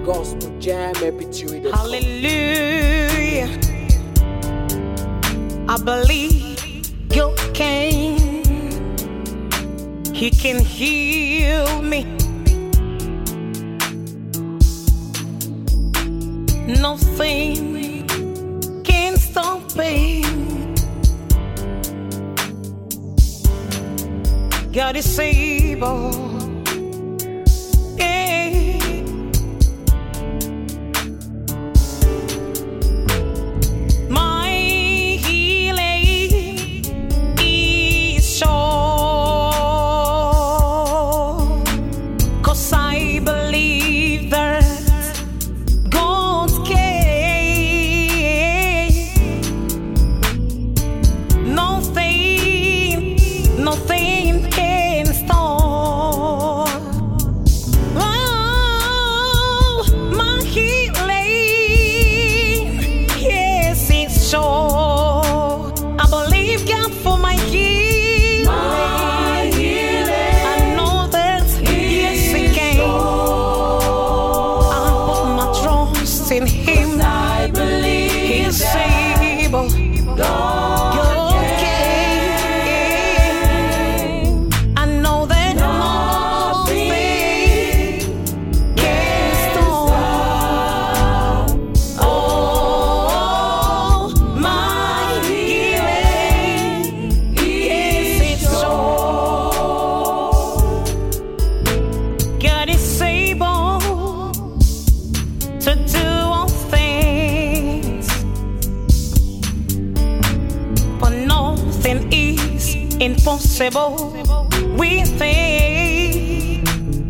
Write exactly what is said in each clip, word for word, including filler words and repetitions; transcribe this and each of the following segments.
Gospel Jam M P three. Hallelujah. I believe God can. He can heal me. Nothing can stop me. God is able. In him, I believe he's able. God can. I know that nothing can stop. Oh, my healing is its soul. God is able to do is impossible with him.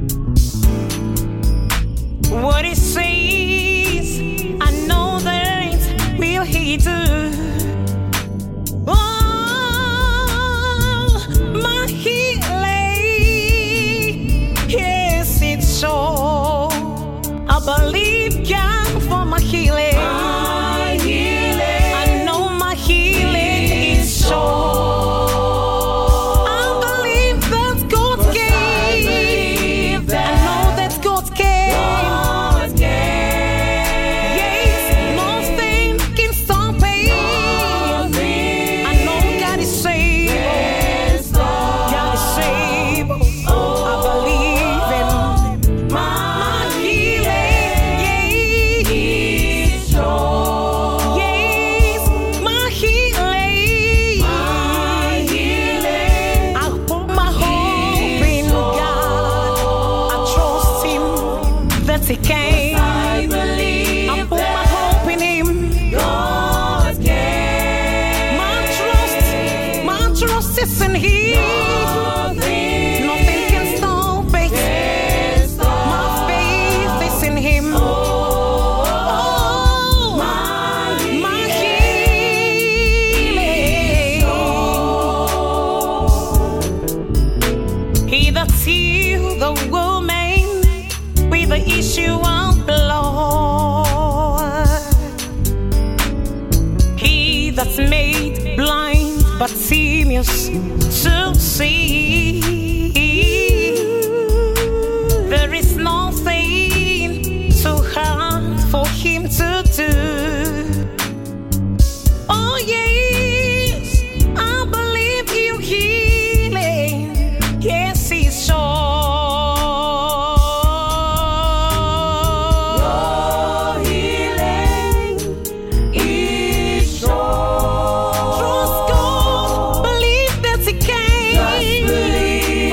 What he says, I know that will he do. Oh, my healing, yes, it's so. I believe God for my healing. My healing, I know my healing is so. He came. I believe I put my hope in him. God can. My trust, my trust is in him. Nothing, Nothing can stop it. Can stop. My faith is in him. Oh, oh my, my healing. He that healed the woman with the issue of blood, he that's made blind Bartimaeus to see. There is nothing too hard for him to do. Oh yes, I believe you healing. Yes, he's sure. Trust God, believe that he can. Just believe.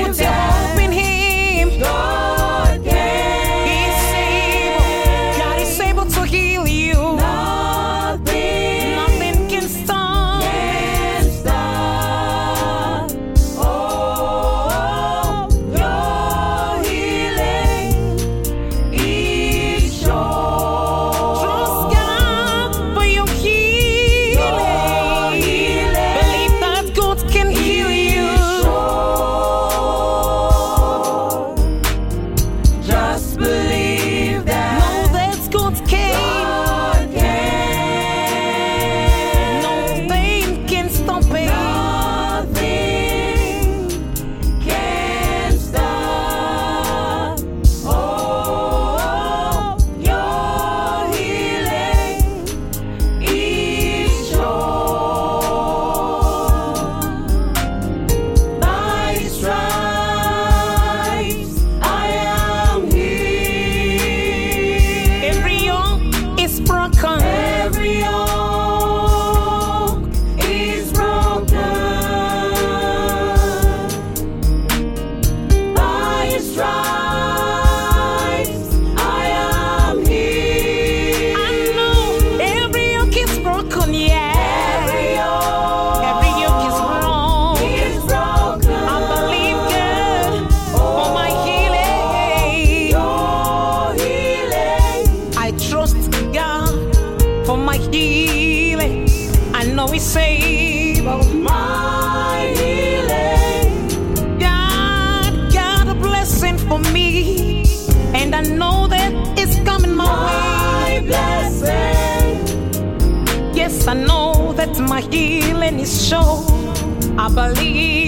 my healing. I know He's able. My healing. God got a blessing for me, and I know that it's coming my, my way. Blessing. Yes, I know that my healing is sure. I believe.